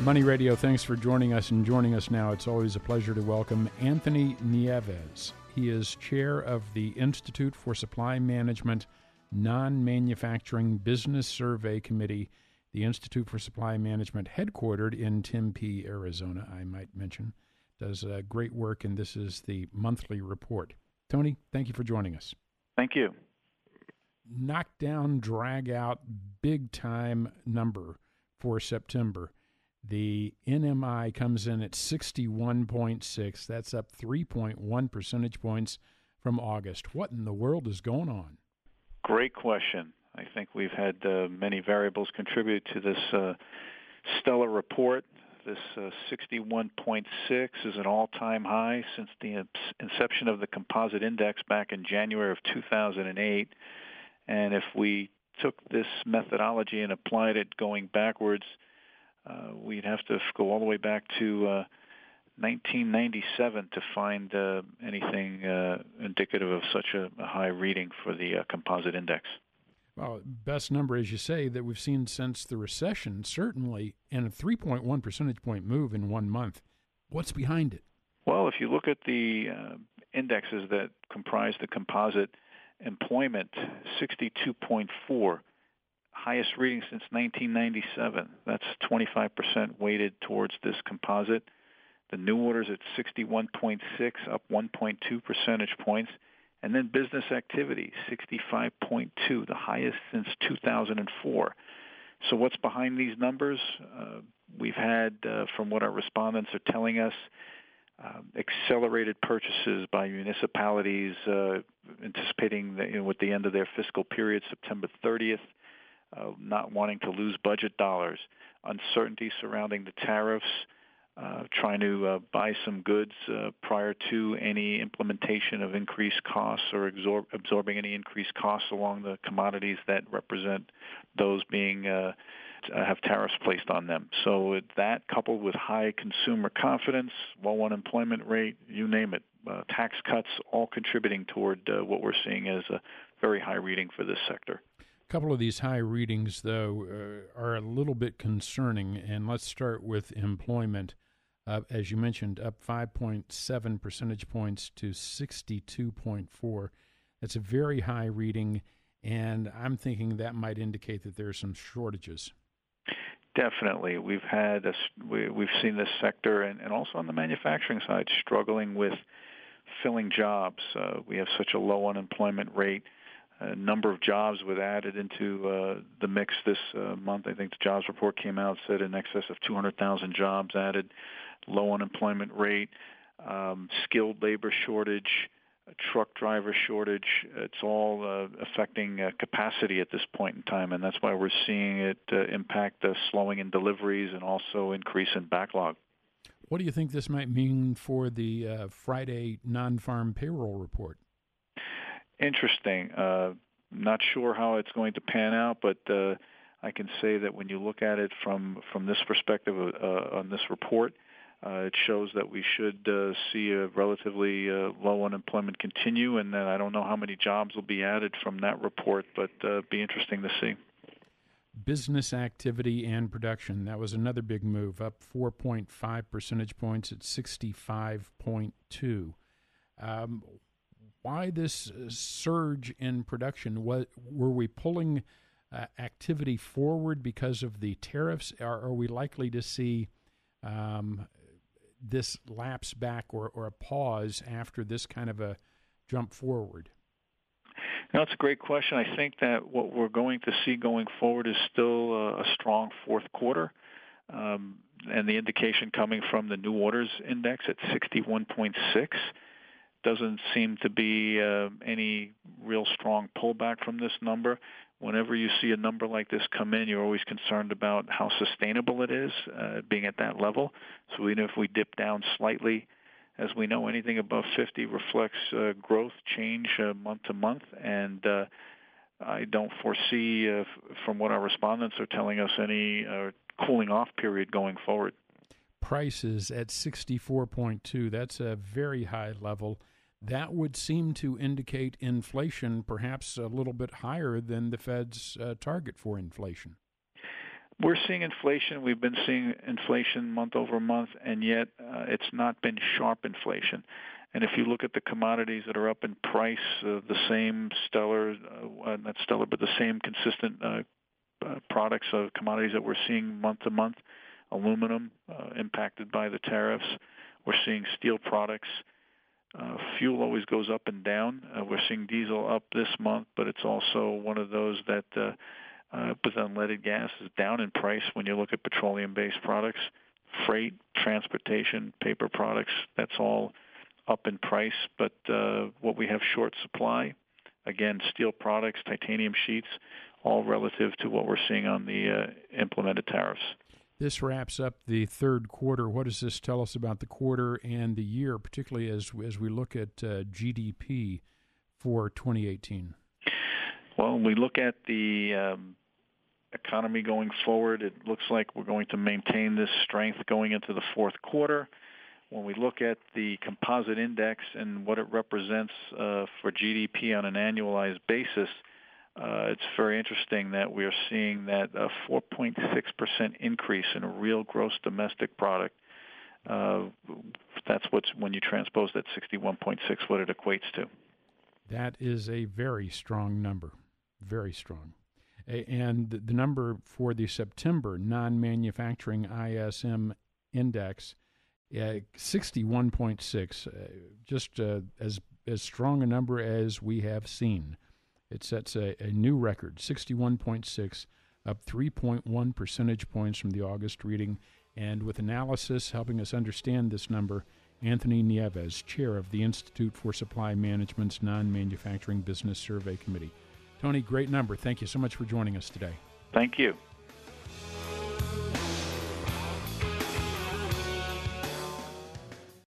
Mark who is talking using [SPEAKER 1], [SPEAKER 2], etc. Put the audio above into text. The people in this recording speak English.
[SPEAKER 1] Money Radio, thanks for joining us and joining us now. It's always a pleasure to welcome Anthony Nieves. He is chair of the Institute for Supply Management Non-Manufacturing Business Survey Committee, the Institute for Supply Management, headquartered in Tempe, Arizona, I might mention. Does great work, and this is the monthly report. Tony, thank you for joining us.
[SPEAKER 2] Thank you.
[SPEAKER 1] Knockdown, drag out, big time number for September. The NMI comes in at 61.6. That's up 3.1 percentage points from August. What in the world is going on?
[SPEAKER 2] Great question. I think we've had many variables contribute to this stellar report. This 61.6 is an all-time high since the inception of the composite index back in January of 2008. And if we took this methodology and applied it going backwards, we'd have to go all the way back to 1997 to find anything indicative of such a high reading for the composite index.
[SPEAKER 1] Well, best number, as you say, that we've seen since the recession, certainly, and a 3.1 percentage point move in 1 month. What's behind it?
[SPEAKER 2] Well, if you look at the indexes that comprise the composite employment, 62.4, highest reading since 1997. That's 25% weighted towards this composite. The new orders at 61.6, up 1.2 percentage points. And then business activity, 65.2, the highest since 2004. So what's behind these numbers? We've had, from what our respondents are telling us, accelerated purchases by municipalities anticipating that, with the end of their fiscal period, September 30th, not wanting to lose budget dollars, uncertainty surrounding the tariffs, trying to buy some goods prior to any implementation of increased costs or absorbing any increased costs along the commodities that represent those being have tariffs placed on them. So that, coupled with high consumer confidence, low unemployment rate, you name it, tax cuts, all contributing toward what we're seeing as a very high reading for this sector.
[SPEAKER 1] A couple of these high readings, though, are a little bit concerning, and let's start with employment. As you mentioned, up 5.7 percentage points to 62.4. That's a very high reading, and I'm thinking that might indicate that there are some shortages.
[SPEAKER 2] Definitely. We've seen this sector, and also on the manufacturing side, struggling with filling jobs. We have such a low unemployment rate. A number of jobs were added into the mix this month. I think the jobs report came out, said in excess of 200,000 jobs added, low unemployment rate, skilled labor shortage, truck driver shortage. It's all affecting capacity at this point in time, and that's why we're seeing it impact the slowing in deliveries and also increase in backlog.
[SPEAKER 1] What do you think this might mean for the Friday non-farm payroll report?
[SPEAKER 2] Interesting. Not sure how it's going to pan out, but I can say that when you look at it from this perspective on this report, it shows that we should see a relatively low unemployment continue, and then I don't know how many jobs will be added from that report, but be interesting to see.
[SPEAKER 1] Business activity and production, that was another big move, up 4.5 percentage points at 65.2. Why this surge in production? Were we pulling activity forward because of the tariffs? Are we likely to see this lapse back or a pause after this kind of a jump forward?
[SPEAKER 2] No, it's a great question. I think that what we're going to see going forward is still a strong fourth quarter. And the indication coming from the new orders index at 61.6. Doesn't seem to be any real strong pullback from this number. Whenever you see a number like this come in, you're always concerned about how sustainable it is, being at that level. So even if we dip down slightly, as we know, anything above 50 reflects growth, change month to month, and I don't foresee, from what our respondents are telling us, any cooling off period going forward.
[SPEAKER 1] Prices at 64.2, that's a very high level. That would seem to indicate inflation perhaps a little bit higher than the Fed's target for inflation.
[SPEAKER 2] We're seeing inflation. We've been seeing inflation month over month, and yet it's not been sharp inflation. And if you look at the commodities that are up in price, the same not stellar, but the same consistent products of commodities that we're seeing month to month, aluminum impacted by the tariffs. We're seeing steel products. Fuel always goes up and down. We're seeing diesel up this month, but it's also one of those that with unleaded gas is down in price when you look at petroleum-based products. Freight, transportation, paper products, that's all up in price. But what we have short supply, again, steel products, titanium sheets, all relative to what we're seeing on the implemented tariffs.
[SPEAKER 1] This wraps up the third quarter. What does this tell us about the quarter and the year, particularly as we look at GDP for 2018?
[SPEAKER 2] Well, we look at the economy going forward. It looks like we're going to maintain this strength going into the fourth quarter. When we look at the composite index and what it represents for GDP on an annualized basis, it's very interesting that we are seeing that a 4.6% increase in a real gross domestic product. That's when you transpose that 61.6, what it equates to.
[SPEAKER 1] That is a very strong number, very strong. And the number for the September non-manufacturing ISM index, 61.6, just as strong a number as we have seen. It sets a new record, 61.6, up 3.1 percentage points from the August reading. And with analysis helping us understand this number, Anthony Nieves, chair of the Institute for Supply Management's Non-Manufacturing Business Survey Committee. Tony, great number. Thank you so much for joining us today.
[SPEAKER 2] Thank you.